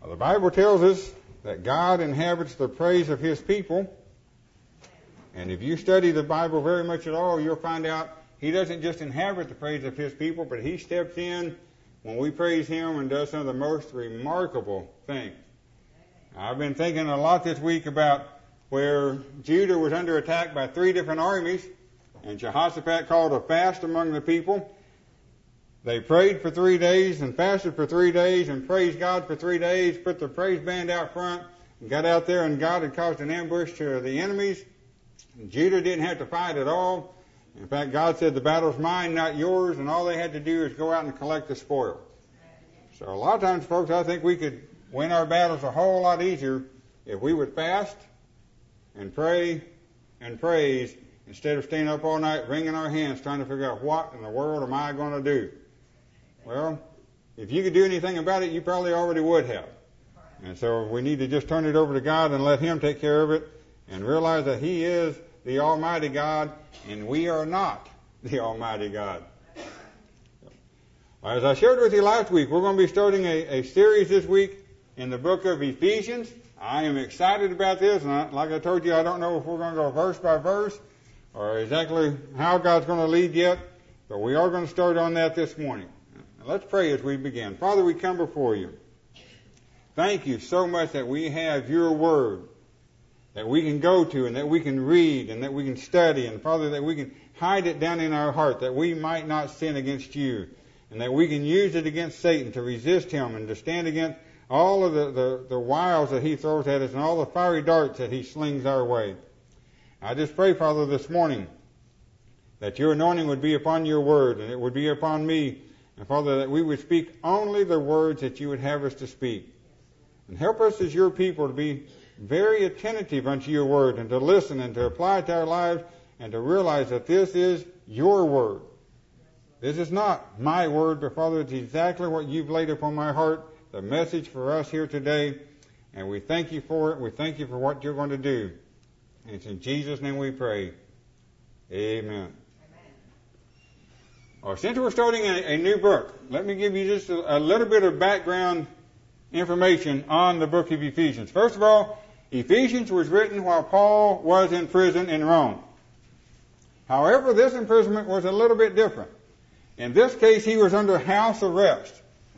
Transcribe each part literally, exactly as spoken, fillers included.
The Bible tells us that God inhabits the praise of His people. And if you study the Bible very much at all, you'll find out He doesn't just inhabit the praise of His people, but He steps in when we praise Him and does some of the most remarkable things. I've been thinking a lot this week about where Judah was under attack by three different armies, and Jehoshaphat called a fast among the people. They prayed for three days and fasted for three days and praised God for three days, put the praise band out front, and got out there, and God had caused an ambush to the enemies. Judah didn't have to fight at all. In fact, God said, the battle's mine, not yours, and all they had to do is go out and collect the spoil. So a lot of times, folks, I think we could win our battles a whole lot easier if we would fast and pray and praise instead of staying up all night wringing our hands trying to figure out what in the world am I going to do. Well, if you could do anything about it, you probably already would have. And so we need to just turn it over to God and let Him take care of it and realize that He is the Almighty God, and we are not the Almighty God. As I shared with you last week, we're going to be starting a, a series this week in the book of Ephesians. I am excited about this, and I, like I told you, I don't know if we're going to go verse by verse or exactly how God's going to lead yet, but we are going to start on that this morning. Now, let's pray as we begin. Father, we come before you. Thank you so much that we have your word that we can go to and that we can read and that we can study, and Father, that we can hide it down in our heart that we might not sin against you, and that we can use it against Satan to resist him and to stand against all of the, the, the wiles that he throws at us and all the fiery darts that he slings our way. I just pray, Father, this morning that your anointing would be upon your word and it would be upon me, and Father, that we would speak only the words that you would have us to speak. And help us as your people to be very attentive unto your word and to listen and to apply it to our lives and to realize that this is your word. This is not my word, but Father, it's exactly what you've laid upon my heart, the message for us here today, and we thank you for it. We thank you for what you're going to do. And it's in Jesus' name we pray. Amen. Amen. Well, since we're starting a, a new book, let me give you just a, a little bit of background information on the book of Ephesians. First of all, Ephesians was written while Paul was in prison in Rome. However, this imprisonment was a little bit different. In this case, he was under house arrest.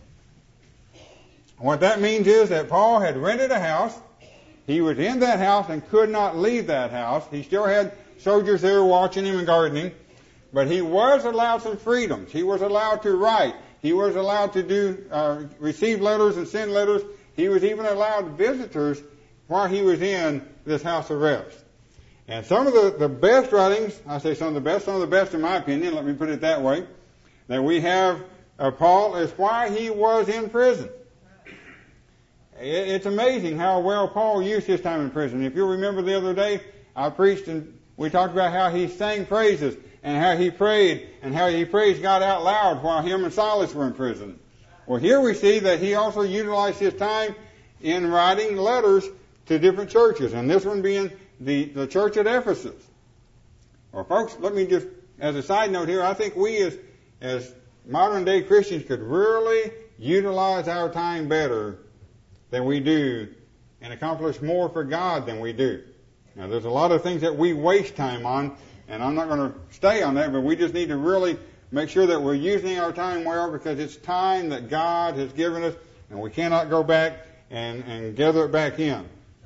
What that means is that Paul had rented a house. He was in that house and could not leave that house. He still had soldiers there watching him and guarding him. But he was allowed some freedoms. He was allowed to write. He was allowed to do uh, receive letters and send letters. He was even allowed visitors while he was in this house arrest. And some of the, the best writings, I say some of the best, some of the best in my opinion, let me put it that way, that we have of Paul is why he was in prison. It, it's amazing how well Paul used his time in prison. If you remember the other day, I preached and we talked about how he sang praises and how he prayed and how he praised God out loud while him and Silas were in prison. Well, here we see that he also utilized his time in writing letters to different churches, and this one being the, the church at Ephesus. Well, folks, let me just, as a side note here, I think we as, as modern day Christians could really utilize our time better than we do and accomplish more for God than we do. Now, there's a lot of things that we waste time on, and I'm not going to stay on that, but we just need to really make sure that we're using our time well, because it's time that God has given us, and we cannot go back and, and gather it back in.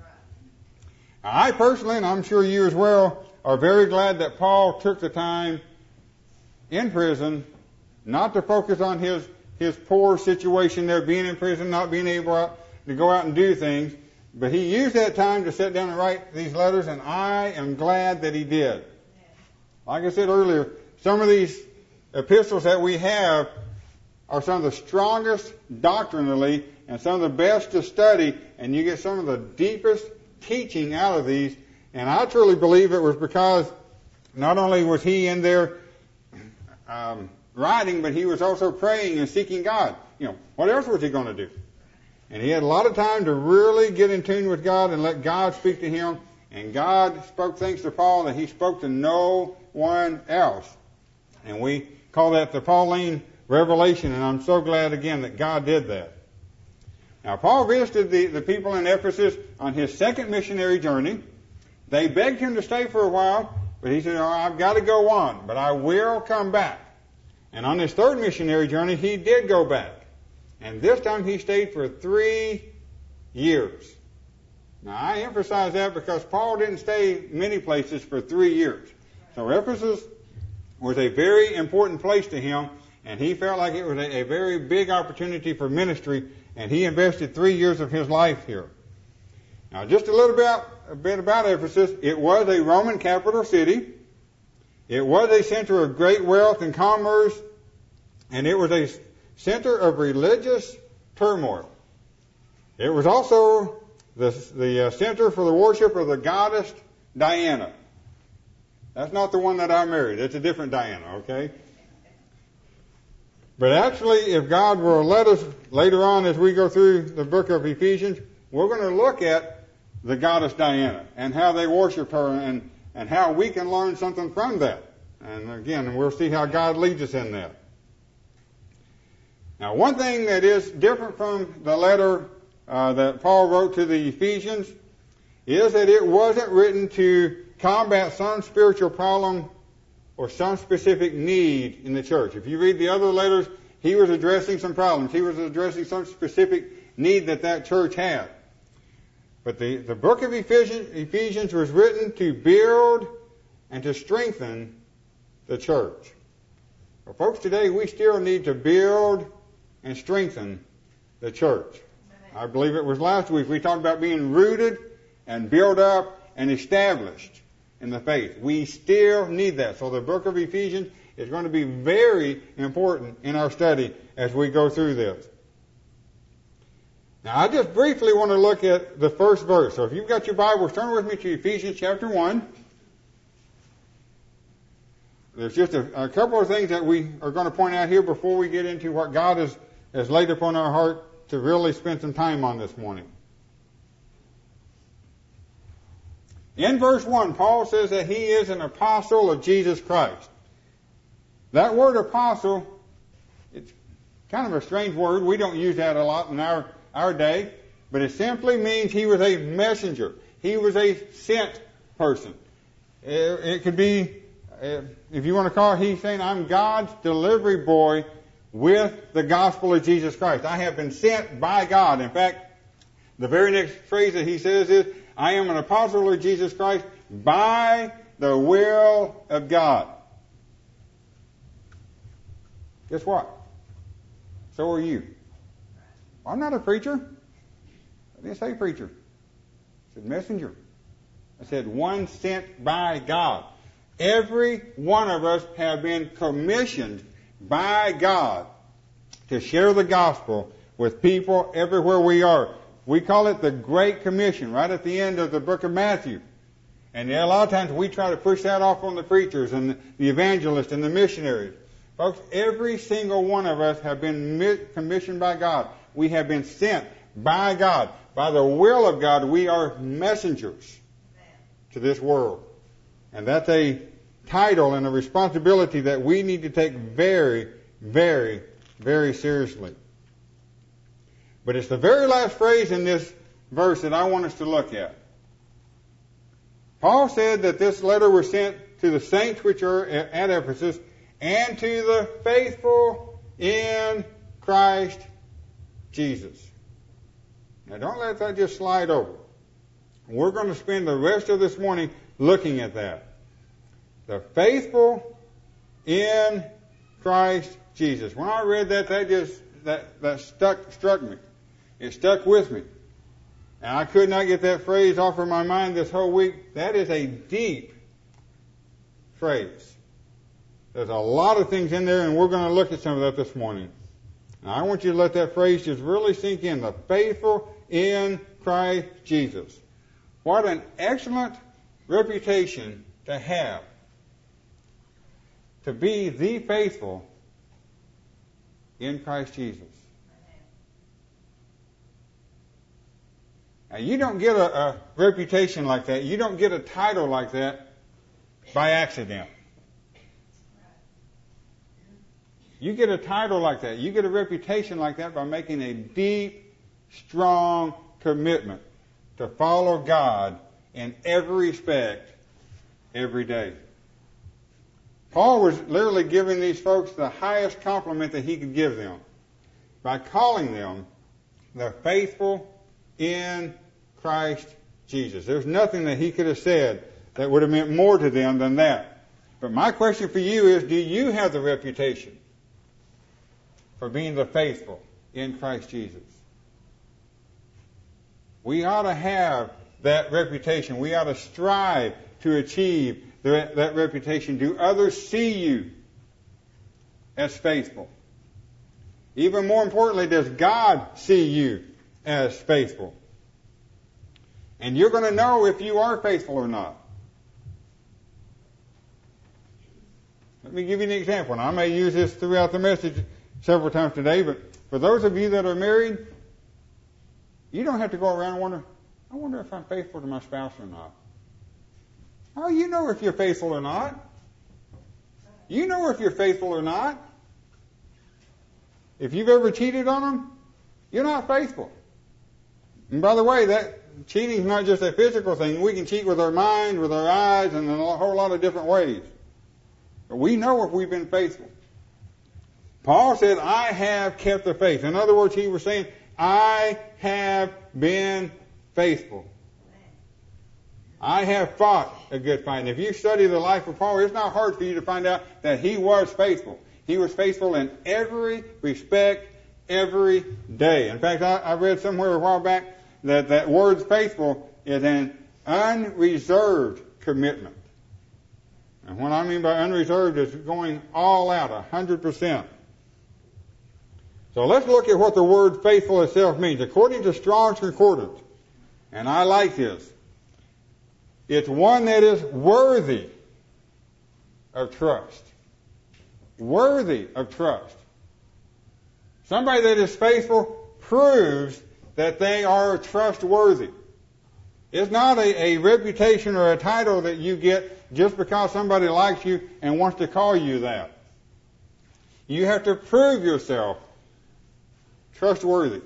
I personally, and I'm sure you as well, are very glad that Paul took the time in prison not to focus on his, his poor situation there, being in prison, not being able to go out and do things, but he used that time to sit down and write these letters, and I am glad that he did. Like I said earlier, some of these epistles that we have are some of the strongest doctrinally and some of the best to study, and you get some of the deepest teaching out of these. And I truly believe it was because not only was he in there um, writing, but he was also praying and seeking God. You know, what else was he going to do? And he had a lot of time to really get in tune with God and let God speak to him. And God spoke things to Paul that he spoke to no one else. And we call that the Pauline revelation, and I'm so glad again that God did that. Now, Paul visited the, the people in Ephesus on his second missionary journey. They begged him to stay for a while, but he said, oh, I've got to go on, but I will come back. And on his third missionary journey, he did go back. And this time he stayed for three years. Now, I emphasize that because Paul didn't stay many places for three years. So Ephesus was a very important place to him, and he felt like it was a, a very big opportunity for ministry, and he invested three years of his life here. Now, just a little bit, a bit about Ephesus. It was a Roman capital city. It was a center of great wealth and commerce, and it was a center of religious turmoil. It was also the, the uh, center for the worship of the goddess Diana. That's not the one that I married. It's a different Diana, okay? But actually, if God will let us later on as we go through the book of Ephesians, we're going to look at the goddess Diana and how they worship her and, and how we can learn something from that. And again, we'll see how God leads us in that. Now, one thing that is different from the letter uh, that Paul wrote to the Ephesians is that it wasn't written to combat some spiritual problem or some specific need in the church. If you read the other letters, he was addressing some problems. He was addressing some specific need that that church had. But the, the book of Ephesians, Ephesians was written to build and to strengthen the church. Well, folks, today we still need to build and strengthen the church. I believe it was last week we talked about being rooted and built up and established in the faith. We still need that. So the book of Ephesians is going to be very important in our study as we go through this. Now, I just briefly want to look at the first verse. So if you've got your Bibles, turn with me to Ephesians chapter one. There's just a, a couple of things that we are going to point out here before we get into what God has, has laid upon our heart to really spend some time on this morning. In verse one, Paul says that he is an apostle of Jesus Christ. That word apostle, it's kind of a strange word. We don't use that a lot in our, our day, but it simply means he was a messenger. He was a sent person. It, it could be, if you want to call it, he's saying, I'm God's delivery boy with the gospel of Jesus Christ. I have been sent by God. In fact, the very next phrase that he says is, I am an apostle of Jesus Christ by the will of God. Guess what? So are you. I'm not a preacher. I didn't say preacher. I said messenger. I said one sent by God. Every one of us have been commissioned by God to share the gospel with people everywhere we are. We call it the Great Commission, right at the end of the book of Matthew. And a lot of times we try to push that off on the preachers and the evangelists and the missionaries. Folks, every single one of us have been commissioned by God. We have been sent by God. By the will of God, we are messengers to this world. And that's a title and a responsibility that we need to take very, very, very seriously. But it's the very last phrase in this verse that I want us to look at. Paul said that this letter was sent to the saints which are at Ephesus and to the faithful in Christ Jesus. Now don't let that just slide over. We're going to spend the rest of this morning looking at that. The faithful in Christ Jesus. When I read that, that just that, that stuck struck me. It stuck with me. And I could not get that phrase off of my mind this whole week. That is a deep phrase. There's a lot of things in there, and we're going to look at some of that this morning. Now, I want you to let that phrase just really sink in. The faithful in Christ Jesus. What an excellent reputation to have. To be the faithful in Christ Jesus. Now, you don't get a, a reputation like that. You don't get a title like that by accident. You get a title like that. You get a reputation like that by making a deep, strong commitment to follow God in every respect every day. Paul was literally giving these folks the highest compliment that he could give them by calling them the faithful in Christ Jesus. There's nothing that he could have said that would have meant more to them than that. But my question for you is, do you have the reputation for being the faithful in Christ Jesus? We ought to have that reputation. We ought to strive to achieve that reputation. Do others see you as faithful? Even more importantly, does God see you as faithful? And you're going to know if you are faithful or not. Let me give you an example. And I may use this throughout the message several times today, but for those of you that are married, you don't have to go around and wonder, I wonder if I'm faithful to my spouse or not. Oh, you know if you're faithful or not. You know if you're faithful or not. If you've ever cheated on them, you're not faithful. And by the way, that cheating is not just a physical thing. We can cheat with our mind, with our eyes, and in a whole lot of different ways. But we know if we've been faithful. Paul said, I have kept the faith. In other words, he was saying, I have been faithful. I have fought a good fight. And if you study the life of Paul, it's not hard for you to find out that he was faithful. He was faithful in every respect, every day. In fact, I, I read somewhere a while back that that word faithful is an unreserved commitment. And what I mean by unreserved is going all out, a hundred percent. So let's look at what the word faithful itself means. According to Strong's Concordance, and I like this, it's one that is worthy of trust. Worthy of trust. Somebody that is faithful proves that they are trustworthy. It's not a, a reputation or a title that you get just because somebody likes you and wants to call you that. You have to prove yourself trustworthy.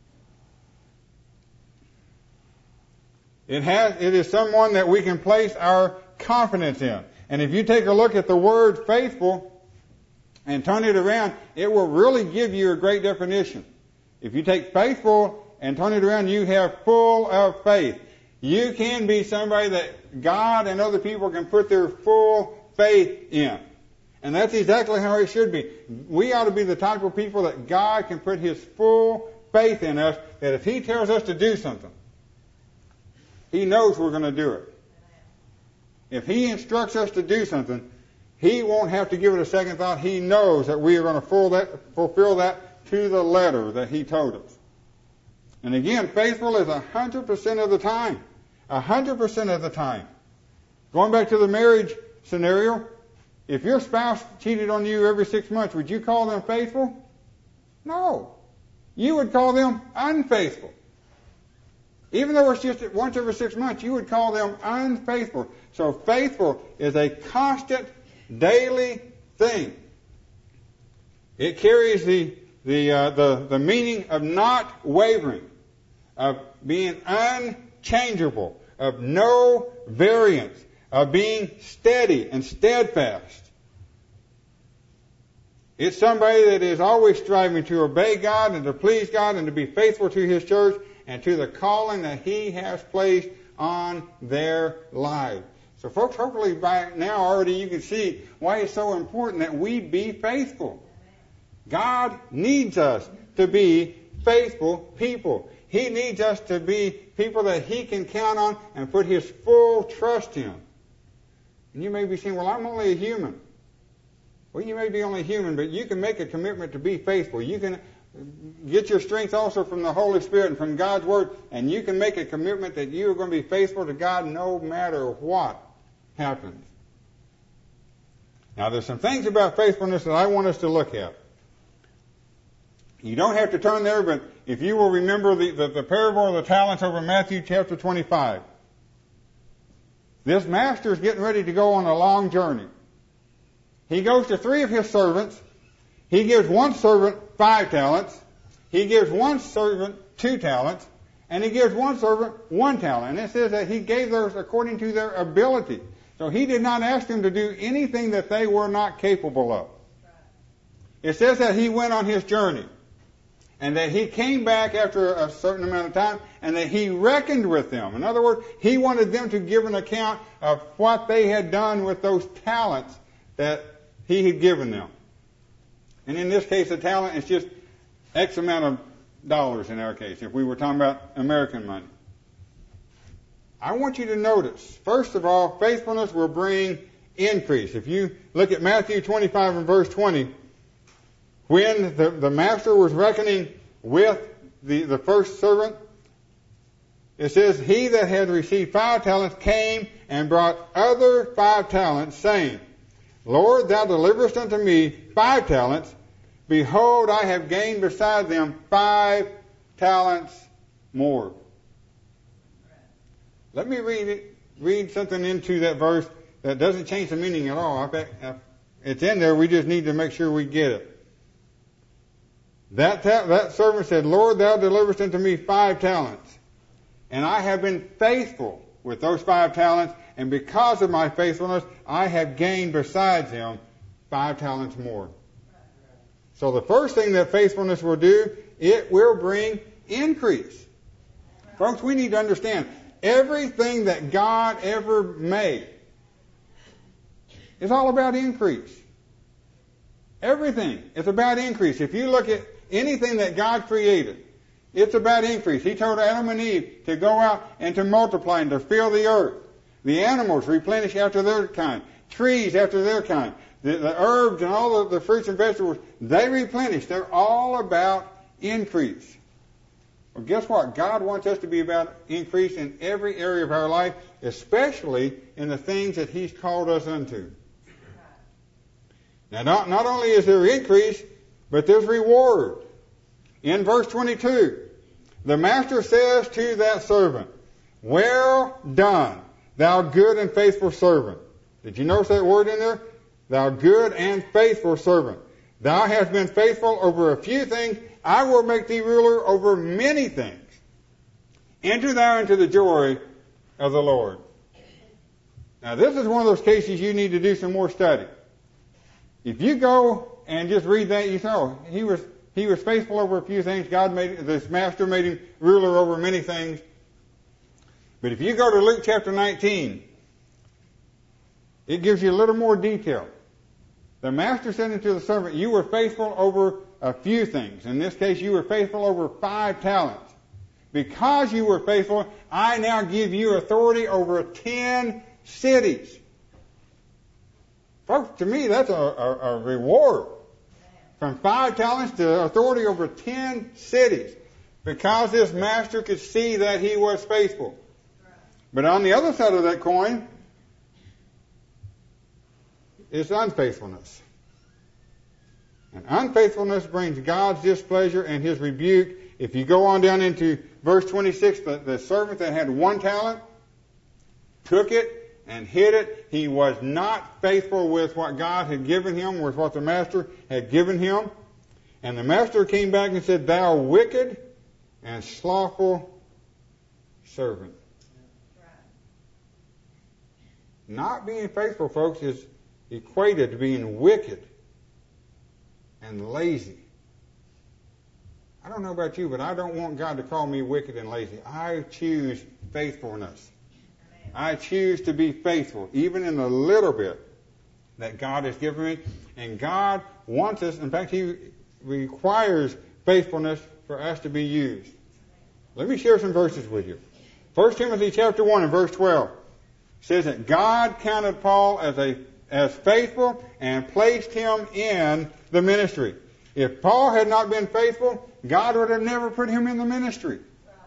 It has, it is someone that we can place our confidence in. And if you take a look at the word faithful and turn it around, it will really give you a great definition. If you take faithful and turn it around, you have full of faith. You can be somebody that God and other people can put their full faith in. And that's exactly how it should be. We ought to be the type of people that God can put His full faith in us, that if He tells us to do something, He knows we're going to do it. If He instructs us to do something, He won't have to give it a second thought. He knows that we are going to fulfill that, fulfill that to the letter that He told us. And again, faithful is a hundred percent of the time. A hundred percent of the time. Going back to the marriage scenario, if your spouse cheated on you every six months, would you call them faithful? No. You would call them unfaithful. Even though it's just once every six months, you would call them unfaithful. So faithful is a constant, daily thing. It carries the the uh, the, the meaning of not wavering, of being unchangeable, of no variance, of being steady and steadfast. It's somebody that is always striving to obey God and to please God and to be faithful to His church and to the calling that He has placed on their lives. So folks, hopefully by now already you can see why it's so important that we be faithful. God needs us to be faithful people. He needs us to be people that He can count on and put His full trust in. And you may be saying, well, I'm only a human. Well, you may be only human, but you can make a commitment to be faithful. You can get your strength also from the Holy Spirit and from God's Word, and you can make a commitment that you are going to be faithful to God no matter what happens. Now, there's some things about faithfulness that I want us to look at. You don't have to turn there, but if you will remember the, the, the parable of the talents over Matthew chapter twenty-five. This master is getting ready to go on a long journey. He goes to three of his servants. He gives one servant five talents. He gives one servant two talents, and he gives one servant one talent. And it says that he gave those according to their ability. So he did not ask them to do anything that they were not capable of. It says that he went on his journey, and that he came back after a certain amount of time, and that he reckoned with them. In other words, he wanted them to give an account of what they had done with those talents that he had given them. And in this case, a talent is just X amount of dollars in our case, if we were talking about American money. I want you to notice, first of all, faithfulness will bring increase. If you look at Matthew twenty-five and verse twenty, when the, the master was reckoning with the, the first servant, it says, he that had received five talents came and brought other five talents, saying, Lord, thou deliverest unto me five talents. Behold, I have gained beside them five talents more. Let me read it, read something into that verse that doesn't change the meaning at all. In fact, it's in there. We just need to make sure we get it. That ta- that servant said, Lord, thou deliverest unto me five talents, and I have been faithful with those five talents, and because of my faithfulness, I have gained besides him five talents more. So the first thing that faithfulness will do, it will bring increase. Folks, we need to understand, everything that God ever made is all about increase. Everything is about increase. If you look at anything that God created, it's about increase. He told Adam and Eve to go out and to multiply and to fill the earth. The animals replenish after their kind. Trees after their kind. The, the herbs and all of the fruits and vegetables, they replenish. They're all about increase. Well, guess what? God wants us to be about increase in every area of our life, especially in the things that He's called us unto. Now, not, not only is there increase, but there's reward. In verse twenty-two, the master says to that servant, well done, thou good and faithful servant. Did you notice that word in there? Thou good and faithful servant. Thou hast been faithful over a few things. I will make thee ruler over many things. Enter thou into the joy of the Lord. Now, this is one of those cases you need to do some more study. If you go and just read that, you know, he was he was faithful over a few things. God made this master made him ruler over many things. But if you go to Luke chapter nineteen, it gives you a little more detail. The master said unto the servant, you were faithful over a few things. In this case, you were faithful over five talents. Because you were faithful, I now give you authority over ten cities. Folks, to me, that's a, a, a reward. From five talents to authority over ten cities. Because this master could see that he was faithful. But on the other side of that coin, is unfaithfulness. And unfaithfulness brings God's displeasure and His rebuke. If you go on down into verse twenty-six, the, the servant that had one talent took it and hid it. He was not faithful with what God had given him, with what the master had given him. And the master came back and said, thou wicked and slothful servant. Not being faithful, folks, is equated to being wicked and lazy. I don't know about you, but I don't want God to call me wicked and lazy. I choose faithfulness. I choose to be faithful, even in the little bit that God has given me. And God wants us, in fact, He requires faithfulness for us to be used. Let me share some verses with you. First Timothy chapter one and verse twelve says that God counted Paul as a as faithful and placed him in the ministry. If Paul had not been faithful, God would have never put him in the ministry.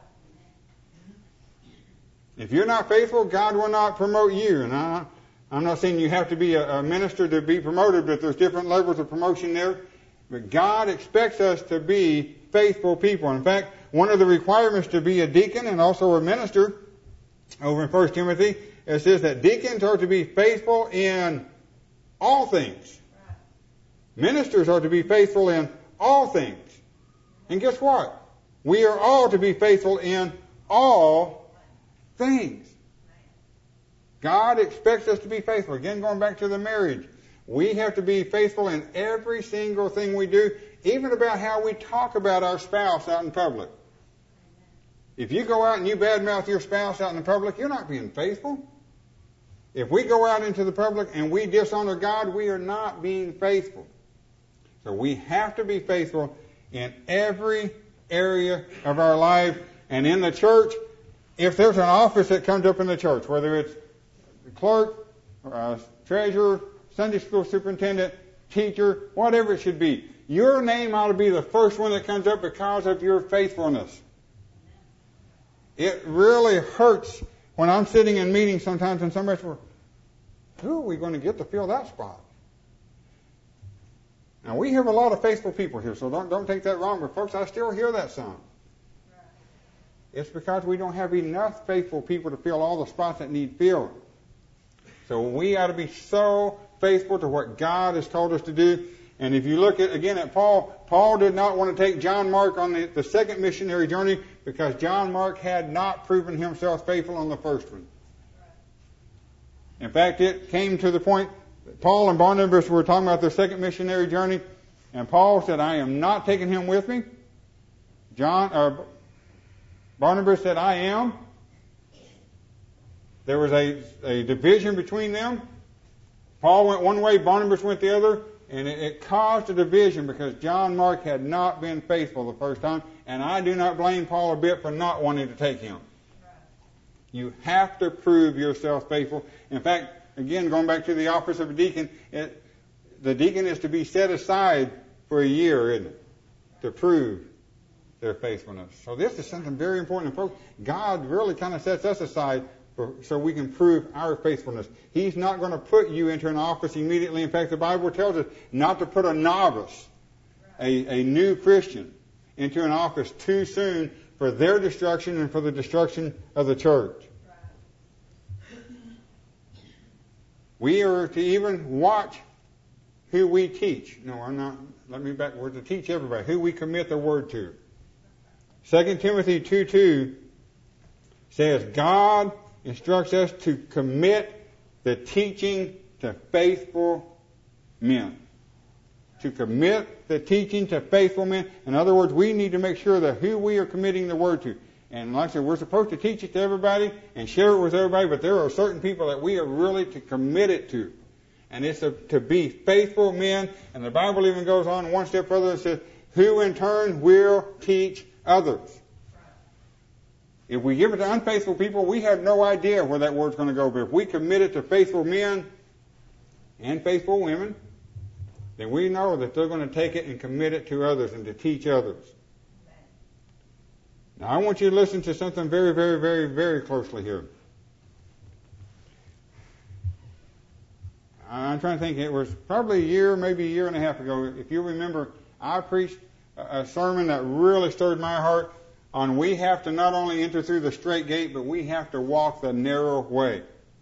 If you're not faithful, God will not promote you. And I, I'm not saying you have to be a, a minister to be promoted, but there's different levels of promotion there. But God expects us to be faithful people. In fact, one of the requirements to be a deacon and also a minister, over in First Timothy, it says that deacons are to be faithful in all things. Ministers are to be faithful in all things. And guess what? We are all to be faithful in all things. God expects us to be faithful. Again, going back to the marriage. We have to be faithful in every single thing we do, even about how we talk about our spouse out in public. If you go out and you badmouth your spouse out in the public, you're not being faithful. If we go out into the public and we dishonor God, we are not being faithful. So we have to be faithful in every area of our life. And in the church, if there's an office that comes up in the church, whether it's the clerk, or treasurer, Sunday school superintendent, teacher, whatever it should be, your name ought to be the first one that comes up because of your faithfulness. It really hurts when I'm sitting in meetings sometimes and somebody's like, who are we going to get to fill that spot? Now, we have a lot of faithful people here, so don't, don't take that wrong, but folks, I still hear that some. It's because we don't have enough faithful people to fill all the spots that need filled. So we ought to be so faithful to what God has told us to do. And if you look at, again, at Paul, Paul did not want to take John Mark on the, the second missionary journey because John Mark had not proven himself faithful on the first one. In fact, it came to the point that Paul and Barnabas were talking about their second missionary journey, and Paul said, I am not taking him with me. John, or Barnabas said, I am. There was a, a division between them. Paul went one way, Barnabas went the other, and it, it caused a division because John Mark had not been faithful the first time, and I do not blame Paul a bit for not wanting to take him. You have to prove yourself faithful. In fact, again, going back to the office of a deacon, it, the deacon is to be set aside for a year, isn't it, to prove their faithfulness. So this is something very important. Folks, God really kind of sets us aside for, so we can prove our faithfulness. He's not going to put you into an office immediately. In fact, the Bible tells us not to put a novice, a, a new Christian, into an office too soon for their destruction and for the destruction of the church. We are to even watch who we teach. No, I'm not. Let me back. We're to teach everybody who we commit the word to. Second Timothy two two says, God instructs us to commit the teaching to faithful men. To commit the teaching to faithful men. In other words, we need to make sure that who we are committing the word to. And like I said, we're supposed to teach it to everybody and share it with everybody, but there are certain people that we are really to commit it to. And it's a, to be faithful men. And the Bible even goes on one step further and says, who in turn will teach others. If we give it to unfaithful people, we have no idea where that word's going to go. But if we commit it to faithful men and faithful women, then we know that they're going to take it and commit it to others and to teach others. Now, I want you to listen to something very, very, very, very closely here. I'm trying to think. It was probably a year, maybe a year and a half ago. If you remember, I preached a sermon that really stirred my heart on we have to not only enter through the straight gate, but we have to walk the narrow way.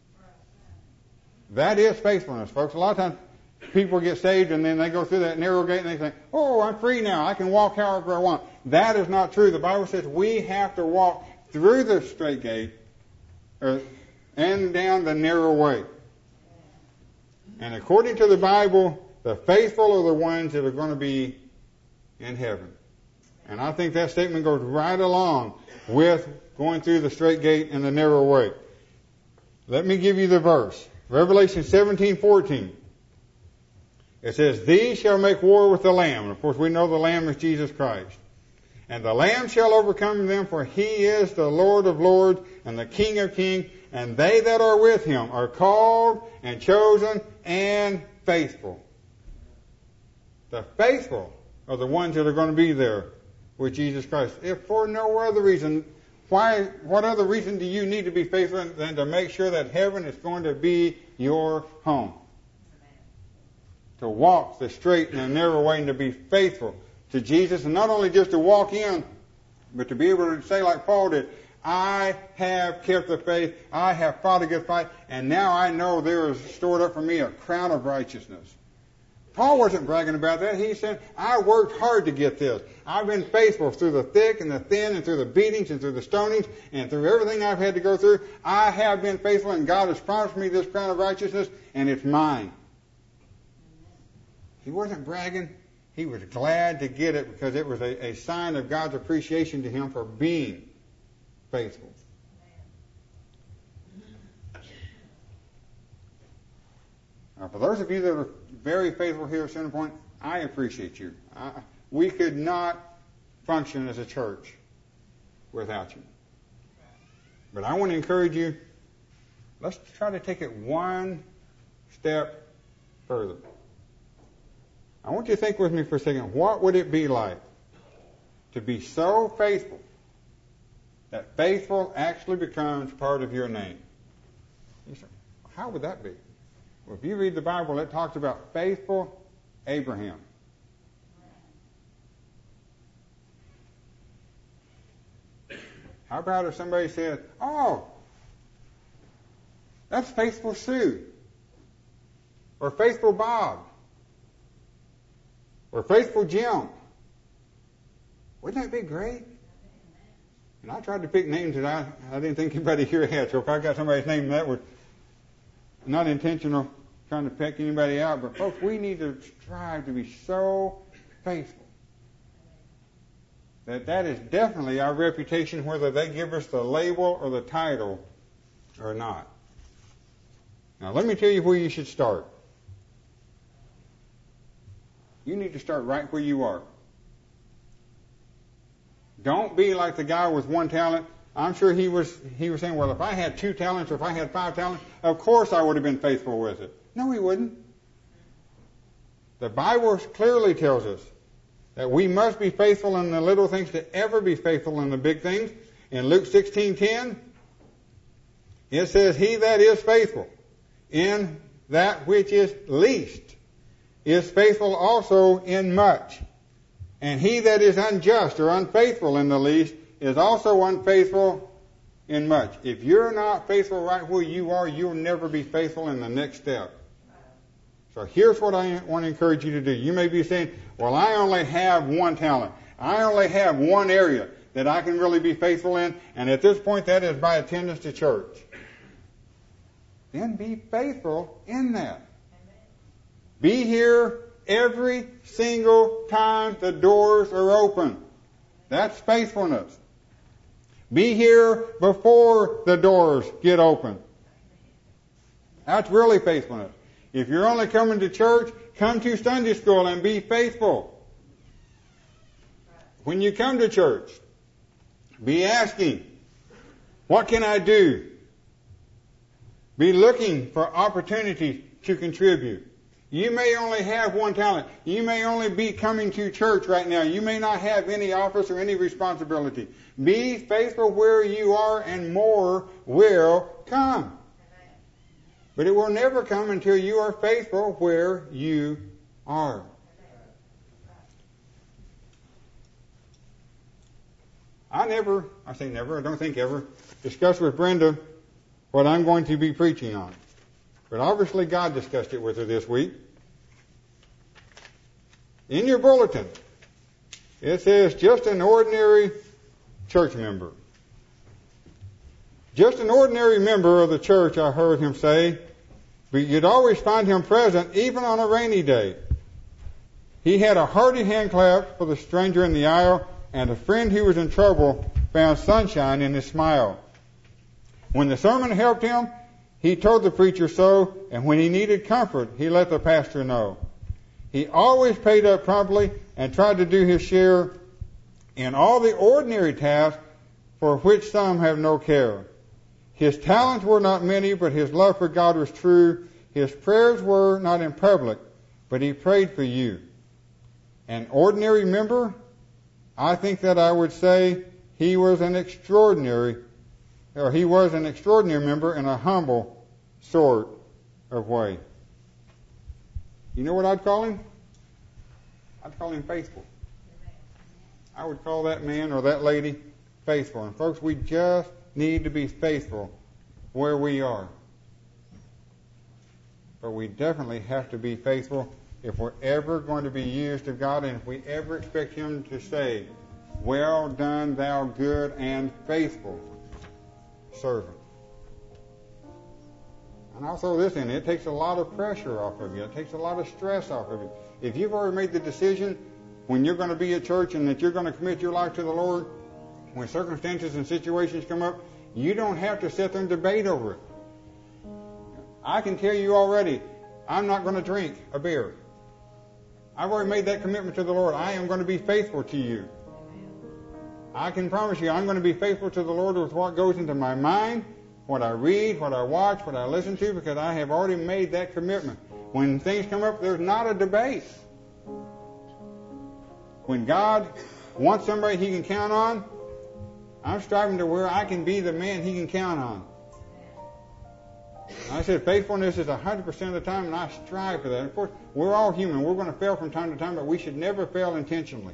That is faithfulness, folks. A lot of times people get saved and then they go through that narrow gate and they think, oh, I'm free now. I can walk however I want. That is not true. The Bible says we have to walk through the straight gate or, and down the narrow way. And according to the Bible, the faithful are the ones that are going to be in heaven. And I think that statement goes right along with going through the straight gate and the narrow way. Let me give you the verse. Revelation seventeen fourteen. It says, these shall make war with the Lamb. And of course, we know the Lamb is Jesus Christ. And the Lamb shall overcome them, for he is the Lord of lords and the King of kings. And they that are with him are called and chosen and faithful. The faithful are the ones that are going to be there with Jesus Christ. If for no other reason, why? What other reason do you need to be faithful than to make sure that heaven is going to be your home? To walk the straight and the narrow way and to be faithful to Jesus, and not only just to walk in, but to be able to say like Paul did, I have kept the faith, I have fought a good fight, and now I know there is stored up for me a crown of righteousness. Paul wasn't bragging about that. He said, I worked hard to get this. I've been faithful through the thick and the thin and through the beatings and through the stonings and through everything I've had to go through. I have been faithful, and God has promised me this crown of righteousness, and it's mine. He wasn't bragging. He was glad to get it because it was a, a sign of God's appreciation to him for being faithful. Now, for those of you that are very faithful here at Center Point, I appreciate you. I, we could not function as a church without you. But I want to encourage you, let's try to take it one step further. I want you to think with me for a second, what would it be like to be so faithful that faithful actually becomes part of your name? You say, how would that be? Well, if you read the Bible, it talks about faithful Abraham. How about if somebody said, oh, that's faithful Sue, or faithful Bob, or faithful Jim? Wouldn't that be great? And I tried to pick names that I, I didn't think anybody here had, so if I got somebody's name that was not intentional trying to pick anybody out, but folks, we need to strive to be so faithful that that is definitely our reputation, whether they give us the label or the title or not. Now, let me tell you where you should start. You need to start right where you are. Don't be like the guy with one talent. I'm sure he was he was saying, well, if I had two talents or if I had five talents, of course I would have been faithful with it. No, he wouldn't. The Bible clearly tells us that we must be faithful in the little things to ever be faithful in the big things. In Luke sixteen ten, it says, he that is faithful in that which is least is faithful also in much. And he that is unjust or unfaithful in the least is also unfaithful in much. If you're not faithful right where you are, you'll never be faithful in the next step. So here's what I want to encourage you to do. You may be saying, well, I only have one talent. I only have one area that I can really be faithful in, and at this point that is by attendance to church. Then be faithful in that. Be here every single time the doors are open. That's faithfulness. Be here before the doors get open. That's really faithfulness. If you're only coming to church, come to Sunday school and be faithful. When you come to church, be asking, what can I do? Be looking for opportunities to contribute. You may only have one talent. You may only be coming to church right now. You may not have any office or any responsibility. Be faithful where you are, and more will come. But it will never come until you are faithful where you are. I never, I say never, I don't think ever, discussed with Brenda what I'm going to be preaching on. But obviously God discussed it with her this week. In your bulletin, it says just an ordinary church member. Just an ordinary member of the church, I heard him say, but you'd always find him present even on a rainy day. He had a hearty hand clap for the stranger in the aisle, and a friend who was in trouble found sunshine in his smile. When the sermon helped him, he told the preacher so, and when he needed comfort, he let the pastor know. He always paid up promptly and tried to do his share in all the ordinary tasks for which some have no care. His talents were not many, but his love for God was true. His prayers were not in public, but he prayed for you. An ordinary member? I think that I would say he was an extraordinary, or he was an extraordinary member in a humble sort of way. You know what I'd call him? I'd call him faithful. I would call that man or that lady faithful. And folks, we just need to be faithful where we are. But we definitely have to be faithful if we're ever going to be used of God, and if we ever expect Him to say, "Well done, thou good and faithful servant." And I'll throw this in. It takes a lot of pressure off of you. It takes a lot of stress off of you. If you've already made the decision when you're going to be at church and that you're going to commit your life to the Lord, when circumstances and situations come up, you don't have to sit there and debate over it. I can tell you already, I'm not going to drink a beer. I've already made that commitment to the Lord. I am going to be faithful to you. I can promise you I'm going to be faithful to the Lord with what goes into my mind, what I read, what I watch, what I listen to, because I have already made that commitment. When things come up, there's not a debate. When God wants somebody He can count on, I'm striving to where I can be the man He can count on. And I said faithfulness is one hundred percent of the time, and I strive for that. Of course, we're all human. We're going to fail from time to time, but we should never fail intentionally.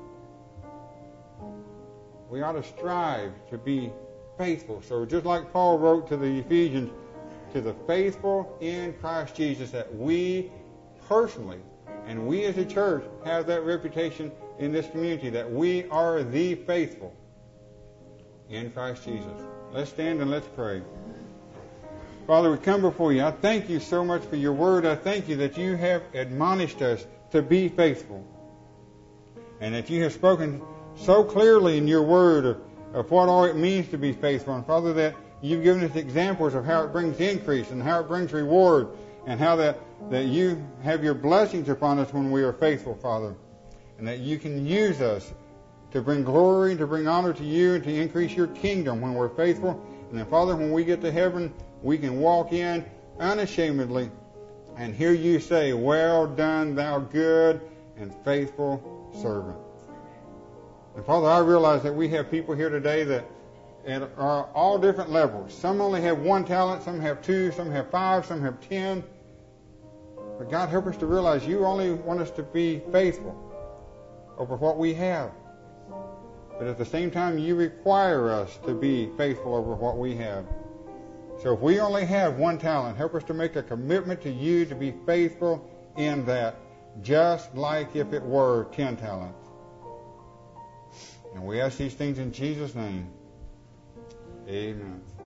We ought to strive to be faithful. So just like Paul wrote to the Ephesians, to the faithful in Christ Jesus, that we personally and we as a church have that reputation in this community, that we are the faithful in Christ Jesus. Let's stand and let's pray. Father, we come before you. I thank you so much for your word. I thank you that you have admonished us to be faithful, and that you have spoken so clearly in your word of, of what all it means to be faithful. And Father, that you've given us examples of how it brings increase and how it brings reward, and how that, that you have your blessings upon us when we are faithful, Father, and that you can use us to bring glory and to bring honor to you and to increase your kingdom when we're faithful. And then, Father, when we get to heaven, we can walk in unashamedly and hear you say, "Well done, thou good and faithful servant." And Father, I realize that we have people here today that are all different levels. Some only have one talent, some have two, some have five, some have ten. But God, help us to realize you only want us to be faithful over what we have. But at the same time, you require us to be faithful over what we have. So if we only have one talent, help us to make a commitment to you to be faithful in that, just like if it were ten talents. And we ask these things in Jesus' name. Amen.